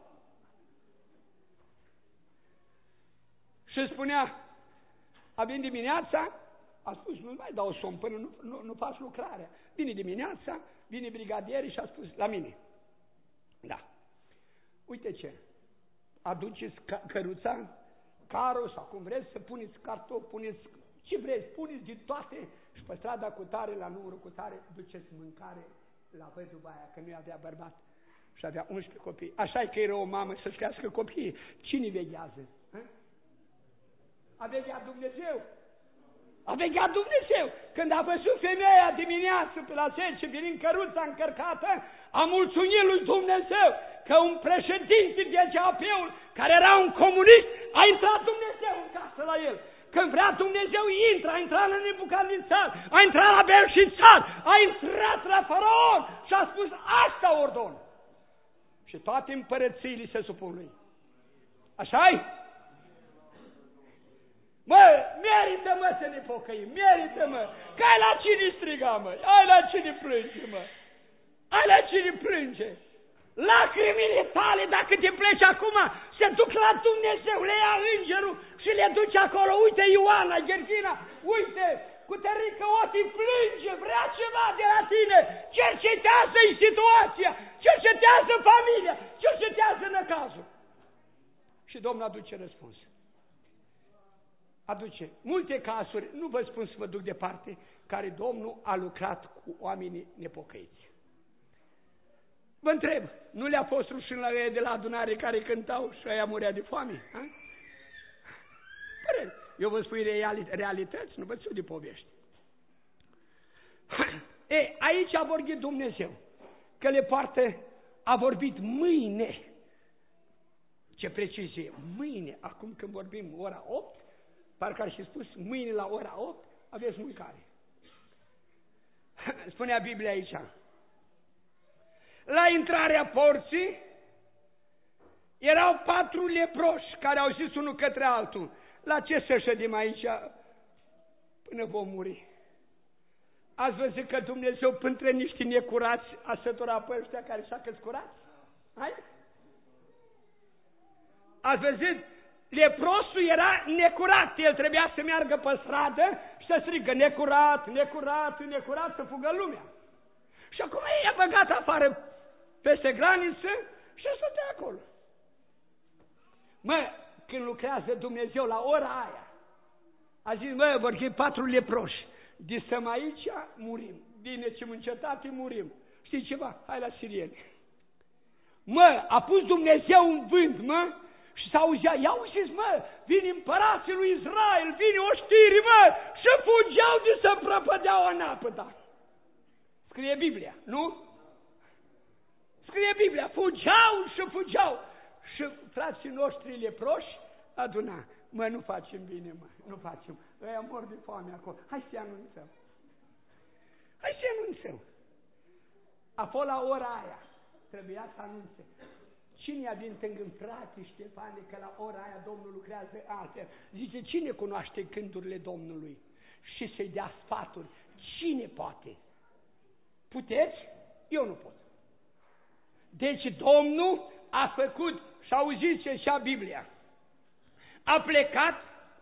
Și spunea, a venit dimineața, a spus, nu mai dau somn până nu faci lucrarea. Vine dimineața, vine brigadierii și a spus, la mine, da, uite ce, aduceți căruța, carul sau cum vreți, să puneți cartofi, puneți ce vreți, puneți din toate și pe strada cu tare, la numărul cu tare, duceți mâncare la văduva aia, că nu avea bărbat și avea 11 copii. Așa e că era o mamă să-și crească copiii. Cine veghează? A vegheat Dumnezeu? A vegheat Dumnezeu. Când a văzut femeia dimineață pe la 10, venind căruța încărcată, a mulțumit lui Dumnezeu că un președinte de GAP-ul, care era un comunist, a intrat Dumnezeu în casă la el. Când vrea Dumnezeu intră, a intrat la Nebucadnețar, a intrat la Belșițar, a intrat la Faraon și a spus, asta ordon. Și toate împărățiile se supun lui. Așa-i? Mă, merită-mă să ne pocăim, merită-mă, că ai la cine striga, mă, ai la cine plânge, mă, ai la cine plânge. Lacrimile tale, dacă te pleci acum, se duc la Dumnezeu, le ia îngerul și le duce acolo. Uite Ioana, Ghergina, uite, cu tărică Oti plânge, vrea ceva de la tine, cercetează-i situația, cercetează familia, cercetează năcazul. Și Domnul aduce răspuns. Aduce multe cazuri, nu vă spun să vă duc departe, care Domnul a lucrat cu oamenii nepocăiți. Vă întreb, nu le-a fost rușine la ei de la adunare care cântau și aia murea de foame? Ha? Eu vă spun realități, nu vă spun de povești. Aici a vorbit Dumnezeu, că le poartă, a vorbit mâine. Ce precizie, mâine, acum când vorbim ora 8, parcă ar fi spus, mâine la ora 8 aveți mâncare. Spunea Biblia aici. La intrarea porții erau 4 leproși care au zis unul către altul, La ce să ședim aici până vom muri? Ați văzut că Dumnezeu printre niște necurați a săturat pe ăștia care s-a căscurați? Hai? Ați văzut? Leprosul era necurat, el trebuia să meargă pe stradă și să strigă necurat, necurat, necurat, să fugă lumea. Și acum i-a băgat afară peste graniță și stătea acolo. Mă, când lucrează Dumnezeu la ora aia, a zis, mă, vor fi 4 leproși, disăm aici, murim. Bine, ce în cetate, murim. Știi ceva? Hai la sirieni. Mă, a pus Dumnezeu un vânt, mă, și s-auzea, ia auziți, mă, vin împărații lui Israel, vin oștirii, mă, și fugeau de să prăpădeau în apă, da. Scrie Biblia, nu? Scrie Biblia, fugeau. Și frații noștri leproși aduna. Mă, nu facem bine, mă, nu facem. Ăia mor de foame acolo. Hai să-i anunțăm. A fost la ora aia. Trebuia să anunțe. Cine a din tângă frate Ștefane că la ora aia Domnul lucrează altfel? Zice, cine cunoaște gândurile Domnului și să-i dea sfaturi? Cine poate? Puteți? Eu nu pot. Deci Domnul a făcut, și auziți ce zicea Biblia, a plecat.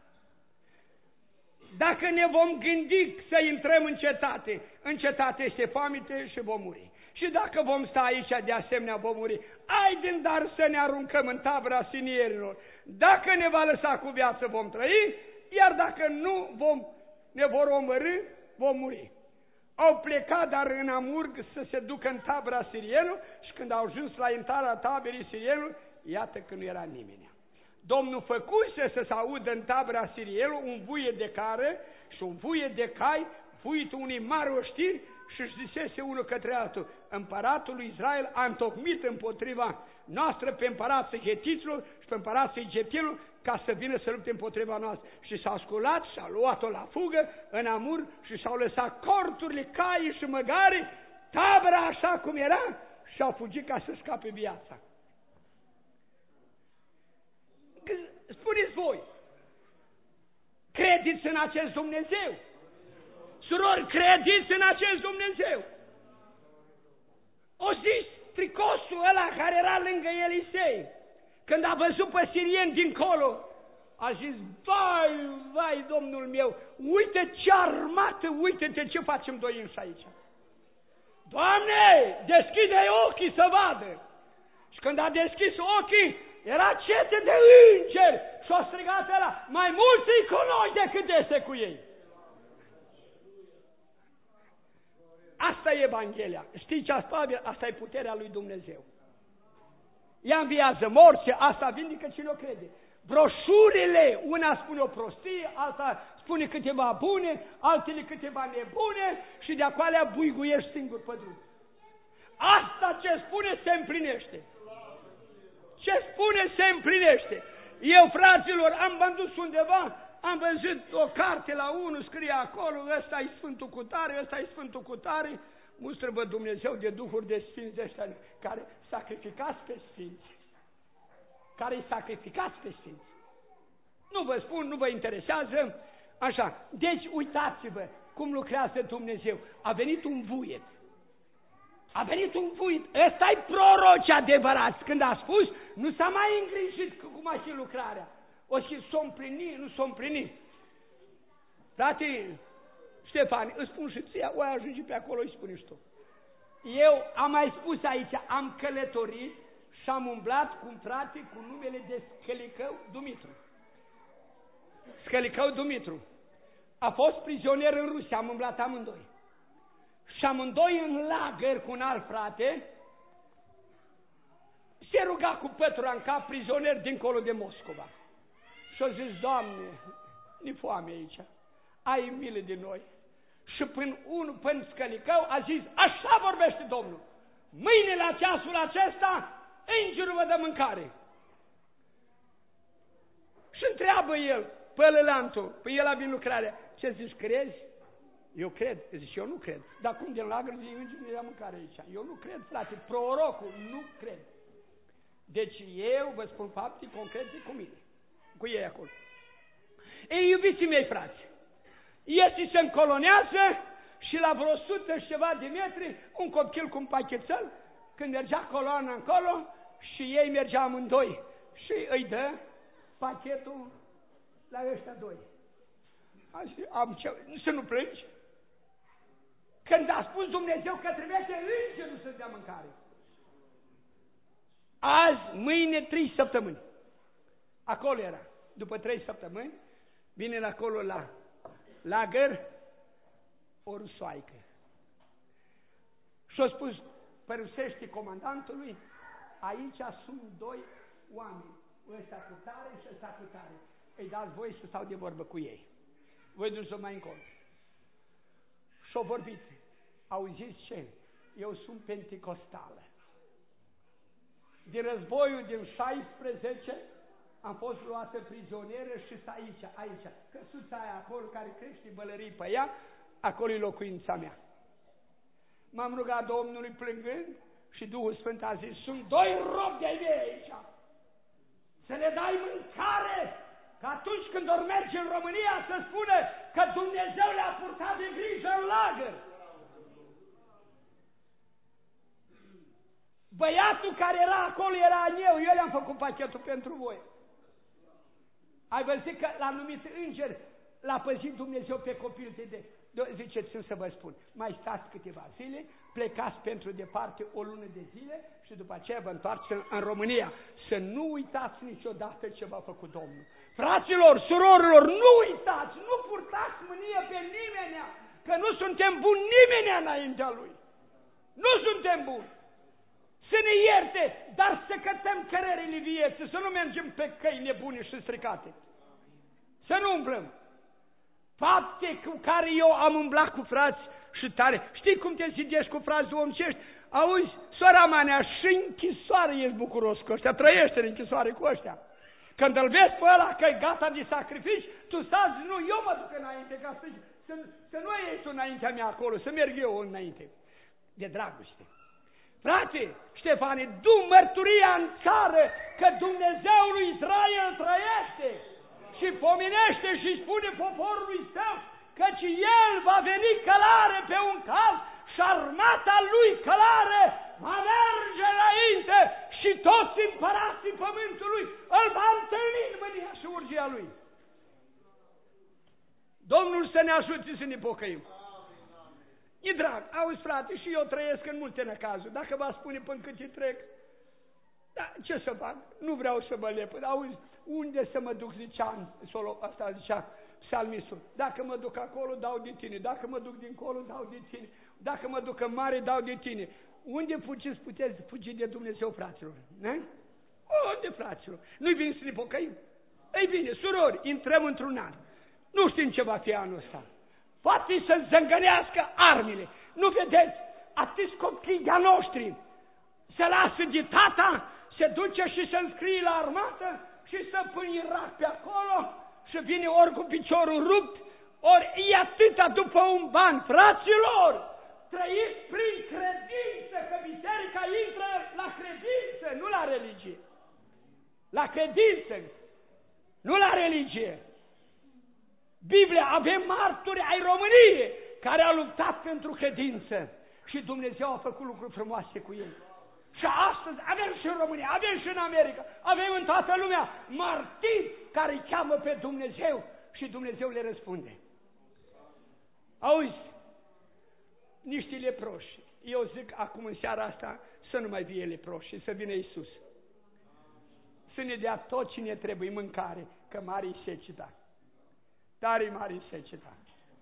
Dacă ne vom gândi să intrăm în cetate este foamete și vom muri. Și dacă vom sta aici, de asemenea vom muri. Haidem dar să ne aruncăm în tabăra sinierilor. Dacă ne va lăsa cu viață, vom trăi, iar dacă nu ne vor omorî, vom muri. Au plecat dar în amurg să se ducă în tabăra sirienilor și când au ajuns la intrarea taberii sirienilor, iată că nu era nimeni. Domnul făcuse să se audă în tabăra sirienilor un vuiet de care și un vuiet de cai, vuietul unei mari oștiri, și își zisese unul către altul, împăratul lui Israel a întocmit împotriva noastră pe împărații hetiților și pe împărații egiptenilor ca să vină să lupte împotriva noastră. Și s-a sculat și a luat-o la fugă în amur și s-au lăsat corturile, caii și măgare, tabăra așa cum era, și au fugit ca să scape viața. Spuneți voi, credeți în acest Dumnezeu? Surori, credeți în acest Dumnezeu? O zis tricosul ăla care era lângă Elisei, când a văzut pe sirieni dincolo, a zis, vai, Domnul meu, uite ce armată, uite-te ce facem doi înși aici. Doamne, deschide ochii să vadă. Și când a deschis ochii, era cete de îngeri și o strigat ăla, mai mulți îi cunoști decât este cu ei. Asta e Evanghelia. Știi ce asta e puterea lui Dumnezeu. Ea înviază morți, asta vindică cine o crede. Broșurile, una spune o prostie, alta spune câteva bune, altele câteva nebune și de acolo buiguiești singur pe drum. Asta ce spune se împlinește. Ce spune se împlinește. Eu, fraților, am dus undeva, am văzut o carte la unul, scrie acolo, ăsta e Sfântul Cutare, ăsta e Sfântul Cutare, mustră-vă Dumnezeu de duhuri de sfinți de ăștia care sacrificați pe sfinți. Care îi sacrificați pe sfinți. Nu vă spun, nu vă interesează, așa. Deci, uitați-vă cum lucrează Dumnezeu. A venit un vuiet. A venit un vuiet. Ăsta-i proroci adevărați. Când a spus, nu s-a mai îngrijit cum a și lucrarea. O și s-o împlinit, nu s-o împlinit. Frate, Ștefan, îți spun și ție, o ajunge pe acolo, îi spune și tu. Eu am mai spus aici, am călătorit și am umblat cu un frate cu numele de Scălicău Dumitru. Scălicău Dumitru. A fost prizonier în Rusia, am umblat amândoi. Și amândoi în lagăr cu un alt frate, se ruga cu pătura în cap, prizonier dincolo de Moscova. Și-a zis, Doamne, ne foame aici, ai milă de noi. Și până Scălicău a zis, așa vorbește Domnul, mâine la ceasul acesta, îngerul vă dă mâncare. Și întreabă el, pălălantul, păi el a venit lucrarea, ce zici, crezi? Eu cred. Zice, eu nu cred. Dar cum din lagăr zice, îngerul ne ia mâncare aici? Eu nu cred, frate, prorocul, nu cred. Deci eu vă spun fapte concrete cu mine, cu ei acolo. Ei, iubiții mei, frați, iese se încolonează și la vreo 100 și ceva de metri, un copil cu un pachetel, când mergea coloana încolo și ei mergeau amândoi și îi dă pachetul la ăștia doi. Să nu plângi? Când a spus Dumnezeu că trebuie să îngerul să dea mâncare. Azi, mâine, 3 săptămâni. Acolo era. După 3 săptămâni, vine acolo la lagăr o rusoaică. Și-a spus părusește comandantului, aici sunt 2 oameni, ăsta cu tare și ăsta cu tare. Îi dați voi să stau de vorbă cu ei. Voi duceți-o mai încolo. Și-au vorbit. Auziți ce? Eu sunt penticostală. Din războiul din 16 am fost luată prizonieră și sunt aici. Căsuța aia acolo care crește bălării pe ea, acolo e locuința mea. M-am rugat Domnului plângând și Duhul Sfânt a zis, sunt 2 robi de-ai mei aici. Să le dai mâncare, că atunci când or merge în România să spună că Dumnezeu le-a purtat de grijă în lagăr. Băiatul care era acolo era eu le-am făcut pachetul pentru voi. Ai văzut că l-a numit înger, l-a păzit Dumnezeu pe copil de ziceți-mi să vă spun, mai stați câteva zile, plecați pentru departe o lună de zile și după aceea vă întoarceți în România. Să nu uitați niciodată ce v-a făcut Domnul. Fraților, surorilor, nu uitați, nu purtați mânie pe nimeni, că nu suntem buni nimeni înaintea Lui. Nu suntem buni. Să ne ierte, dar să cătăm cărările vieții, să nu mergem pe căi nebune și stricate. Să nu umblăm. Fapte cu care eu am umblat cu frați și tare. Știi cum te zidești cu frați duomcești? Auzi, sora Manea, și închisoare ești bucuros cu ăștia, trăiește în închisoare cu ăștia. Când îl vezi pe ăla că e gata de sacrifici, tu stai, nu, eu mă duc înainte, ca să nu ieși înaintea mea acolo, să merg eu înainte. De dragoste. Frate, Ștefane, du mărturia în țară că Dumnezeul lui Israel trăiește și pomenește și spune poporului său căci el va veni călare pe un cal și armata lui călare va merge înainte și toți împărații pământului îl va întâlni în mânia și urgia lui. Domnul să ne ajute să ne pocăim. E drag, auzi frate, și eu trăiesc în multe necazuri. Dacă va spune până cât trec, da, ce să fac? Nu vreau să mă lepăd. Auzi, unde să mă duc, asta zicea psalmistul. Dacă mă duc acolo, dau de tine. Dacă mă duc dincolo, dau de tine. Dacă mă duc în mare, dau de tine. Unde puteți fugi de Dumnezeu, fraților? Ne? Unde, fraților? Nu-i vin să ne pocăim? Ei bine, surori, intrăm într-un an. Nu știm ce va fi anul ăsta. Poate să zângănească armele. Nu vedeți? Atâți copii de-a noștri se lasă de tata, se duce și se înscrie la armată și să pune Irak pe acolo și vine ori cu piciorul rupt, ori e atâta după un ban. Fraților, trăiți prin credință, că biserica intră la credință, nu la religie. La credință, nu la religie. Biblia, avem marturi ai României care au luptat pentru credință și Dumnezeu a făcut lucruri frumoase cu ei. Și astăzi avem și în România, avem și în America, avem în toată lumea martiri care îi cheamă pe Dumnezeu și Dumnezeu le răspunde. Auzi, niște leproși. Eu zic acum în seara asta să nu mai fie leproși, să vină Iisus. Să ne dea tot ce ne trebuie, mâncare, că mare-i seceta. Tare mare seceta.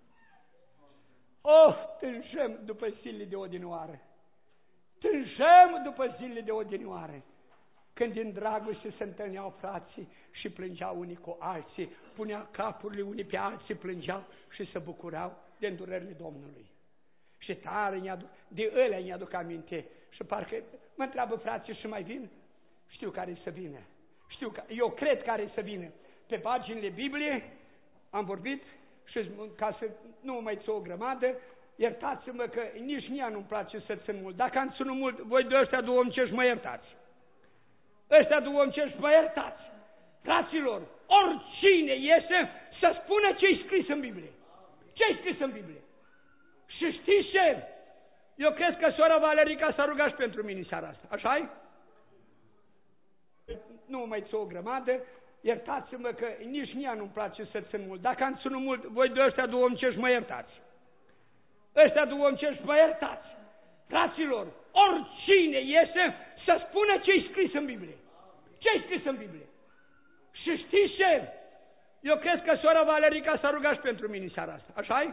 Tânjăm după zilele de odinioară. Tânjăm după zilele de odinioară. Când din dragoste se întâlneau frații și plângeau unii cu alții, puneau capurile unii pe alții, plângeau și se bucurau de îndurările Domnului. Și tare de ălea mi-aduc aminte. Și parcă mă întreabă frații și mai vin? Știu care să vină. Eu cred care să vină. Pe paginile Bibliei am vorbit și ca să nu mă mai țin o grămadă, iertați-mă că nici mie nu-mi place să țin mult. Dacă am ținut mult, voi de ăștia două omcești mă iertați. Ăștia două omcești mă iertați. Fraților, oricine iese să spună ce-i scris în Biblie. Ce-i scris în Biblie? Și știți ce? Eu cred că sora Valerica s-a rugat și pentru mine seara asta. Așa-i? Nu mai țin o grămadă, iertați-mă că nici mie nu-mi place să țin mult. Dacă am ținut mult, voi de ăștia două omcești mă iertați. Ăștia două omcești mă iertați. Fraților, oricine iese să spună ce-i scris în Biblie. Ce-i scris în Biblie? Și știți ce? Eu cred că sora Valerica s-a rugat și pentru mine seara asta. Așa-i?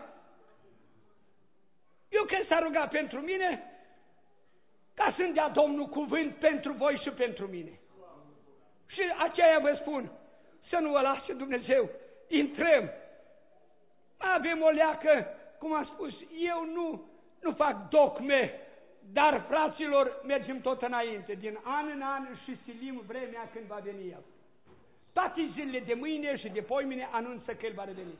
Eu cred s-a rugat pentru mine ca să-mi dea Domnul cuvânt pentru voi și pentru mine. Și aceea vă spun, să nu vă lase Dumnezeu, intrăm. Avem o leacă, cum am spus, eu nu fac dogme, dar, fraților, mergem tot înainte, din an în an și silim vremea când va veni El. Toate zilele de mâine și de poimine anunță că El va reveni.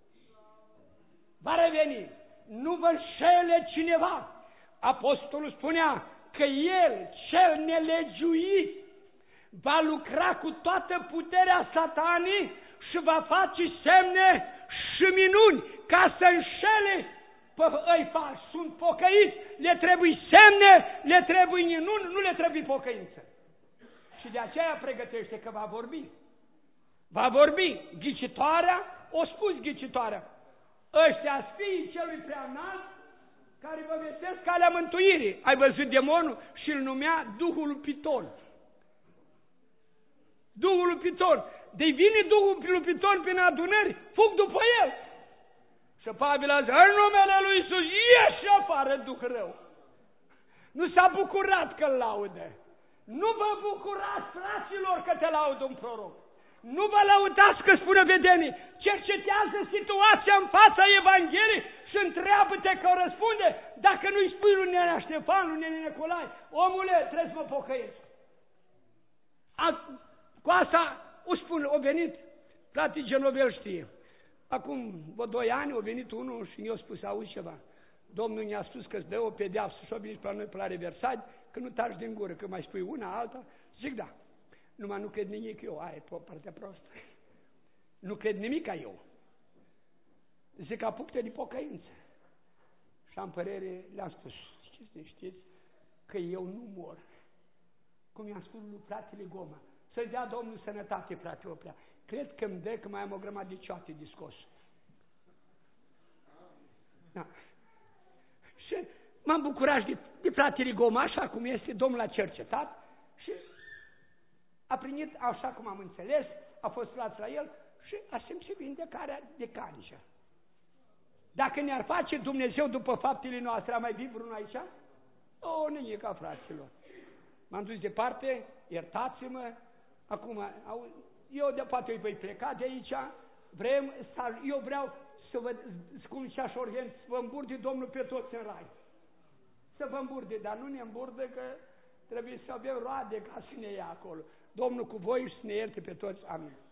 Va reveni. Nu vă înșele cineva. Apostolul spunea că El, cel nelegiuit, va lucra cu toată puterea Satanii și va face semne și minuni ca să înșele pe ei falși. Sunt pocăiți, le trebuie semne, le trebuie minuni, nu le trebuie pocăință. Și de aceea pregătește că va vorbi. Va vorbi. Ghicitoarea, o spus ghicitoarea. Ăștia fiii celui prea înalt care vă vestesc calea mântuirii. Ai văzut demonul și îl numea Duhul lui Piton. Duhul lui Piton. De vine Duhul lui Piton prin adunări, fug după el. Și Pavel a zis, în numele lui Iisus, ieși afară, Duh rău. Nu s-a bucurat că-l laudă. Nu vă bucurați, fraților, că te laudă un proroc. Nu vă lăudați că spune vedenii, cercetează situația în fața Evangheliei și întreabă-te că o răspunde. Dacă nu-i spui lui Nenea Ștefan, lui Nenea Nicolae, omule, trebuie să mă pocăiesc. Cu asta o spun, o venit, frate Genovel știe. Acum, 2 ani, a venit unul și mi-a spus, auzi ceva, Domnul ne-a spus că îți dă o pedeapsă și a venit pe la noi pe la Reversad, că nu taci din gură, că mai spui una, alta. Zic, da. Numai nu cred nimic eu, aia e partea prostă. Nu cred nimic ca eu. Zic, apuc-te de pocăință. Și am părere, le-am spus, știți, că eu nu mor. Cum i-am spus lui fratele Goma, să-ți dea Domnul sănătate, frate Oplea. Cred că îmi dă că mai am o grămadă de cioate de scos. Da. Și m-am bucurat de fratele Goma, așa cum este, Domnul a cercetat și a primit, așa cum am înțeles, a fost luat la el și a simțit vindecarea de cancea. Dacă ne-ar face Dumnezeu după faptele noastre, a mai fi vreunul aici? O, nimica, fraților. M-am dus departe, iertați-mă, acum, eu de poate îi voi pleca de aici, eu vreau să vă, cum și așa orient, să vă îmburde Domnul pe toți în rai. Să vă îmburde, dar nu ne îmburde că trebuie să avem roade ca să ne ia acolo. Domnul cu voi și să ne ierte pe toți. Amin.